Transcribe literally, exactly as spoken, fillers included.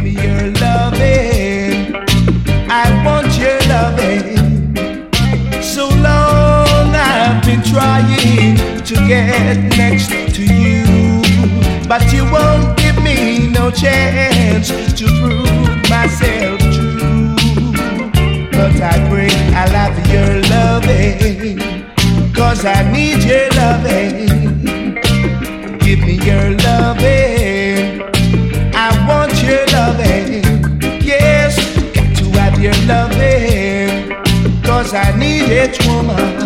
me your loving. I want your loving. So long I've been trying to get next to you, but you won't give me no chance to prove myself true. But I pray I'll have your loving, 'cause I need your loving. Give me your loving. I want your loving. Yes, got to have your loving, 'cause I need it, woman.